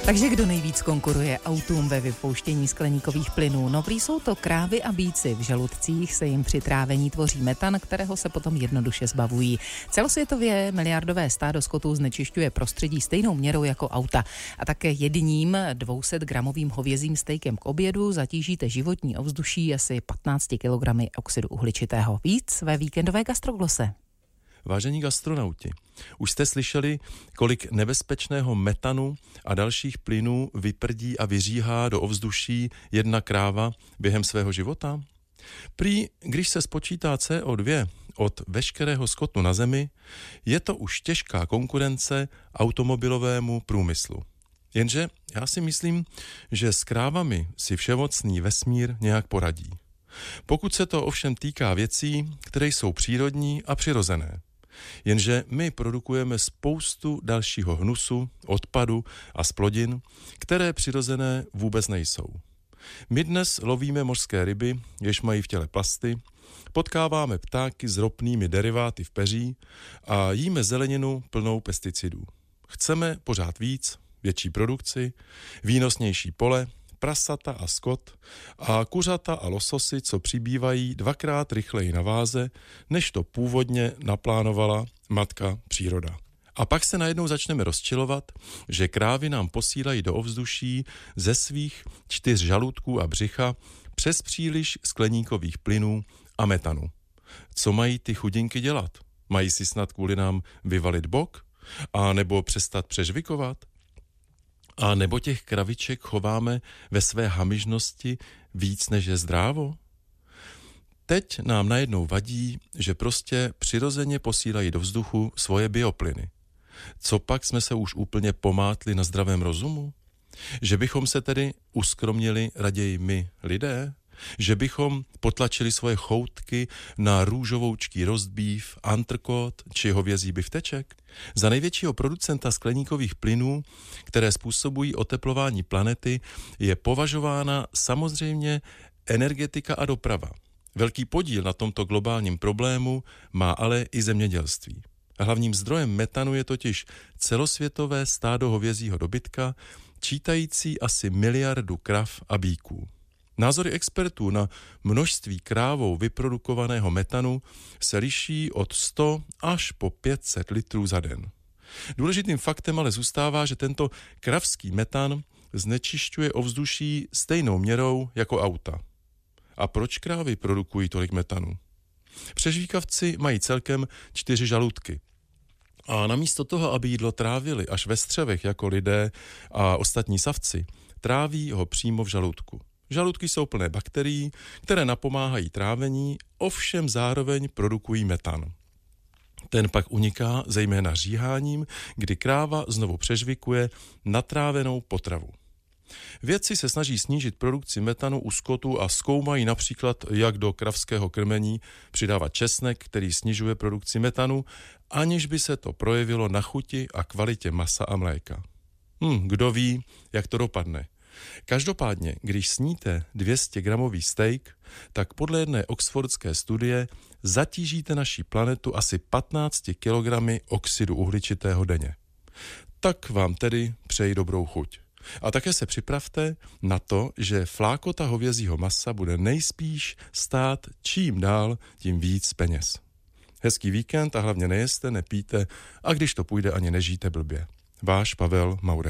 Takže kdo nejvíc konkuruje autům ve vypouštění skleníkových plynů? No, prý jsou to krávy a býci. V žaludcích se jim při trávení tvoří metan, kterého se potom jednoduše zbavují. Celosvětově miliardové stádo skotu znečišťuje prostředí stejnou měrou jako auta. A také jedním 200-gramovým hovězím stejkem k obědu zatížíte životní ovzduší asi 15 kg oxidu uhličitého. Víc ve víkendové gastroglose. Vážení gastronauti, už jste slyšeli, kolik nebezpečného metanu a dalších plynů vyprdí a vyříhá do ovzduší jedna kráva během svého života? Prý, když se spočítá CO2 od veškerého skotu na zemi, je to už těžká konkurence automobilovému průmyslu. Jenže já si myslím, že s krávami si všemocný vesmír nějak poradí. Pokud se to ovšem týká věcí, které jsou přírodní a přirozené. Jenže my produkujeme spoustu dalšího hnusu, odpadu a splodin, které přirozené vůbec nejsou. My dnes lovíme mořské ryby, jež mají v těle plasty, potkáváme ptáky s ropnými deriváty v peří a jíme zeleninu plnou pesticidů. Chceme pořád víc, větší produkci, výnosnější pole, prasata a skot a kuřata a lososy, co přibývají 2krát rychleji na váze, než to původně naplánovala matka příroda. A pak se najednou začneme rozčilovat, že krávy nám posílají do ovzduší ze svých 4 žaludků a břicha přes příliš skleníkových plynů a metanu. Co mají ty chudinky dělat? Mají si snad kvůli nám vyvalit bok? A nebo přestat přežvikovat? A nebo těch kraviček chováme ve své hamižnosti víc než je zdrávo? Teď nám najednou vadí, že prostě přirozeně posílají do vzduchu svoje bioplyny. Co pak jsme se už úplně pomátli na zdravém rozumu? Že bychom se tedy uskromnili raději my, lidé? Že bychom potlačili svoje choutky na růžovoučký roast beef, antrkot či hovězí bifteček? Za největšího producenta skleníkových plynů, které způsobují oteplování planety, je považována samozřejmě energetika a doprava. Velký podíl na tomto globálním problému má ale i zemědělství. Hlavním zdrojem metanu je totiž celosvětové stádo hovězího dobytka, čítající asi 1 miliardu krav a býků. Názory expertů na množství krávou vyprodukovaného metanu se liší od 100 až po 500 litrů za den. Důležitým faktem ale zůstává, že tento kravský metan znečišťuje ovzduší stejnou měrou jako auta. A proč krávy produkují tolik metanu? Přežvíkavci mají celkem 4 žaludky. A namísto toho, aby jídlo trávili až ve střevech jako lidé a ostatní savci, tráví ho přímo v žaludku. Žaludky jsou plné bakterií, které napomáhají trávení, ovšem zároveň produkují metan. Ten pak uniká zejména říháním, kdy kráva znovu přežvikuje natrávenou potravu. Vědci se snaží snížit produkci metanu u skotu a zkoumají například, jak do kravského krmení přidávat česnek, který snižuje produkci metanu, aniž by se to projevilo na chuti a kvalitě masa a mléka. Kdo ví, jak to dopadne. Každopádně, když sníte 200-gramový steak, tak podle jedné oxfordské studie zatížíte naši planetu asi 15 kilogramy oxidu uhličitého denně. Tak vám tedy přeji dobrou chuť. A také se připravte na to, že flákota hovězího masa bude nejspíš stát čím dál, tím víc peněz. Hezký víkend a hlavně nejeste, nepijte a když to půjde, ani nežijte blbě. Váš Pavel Maurer.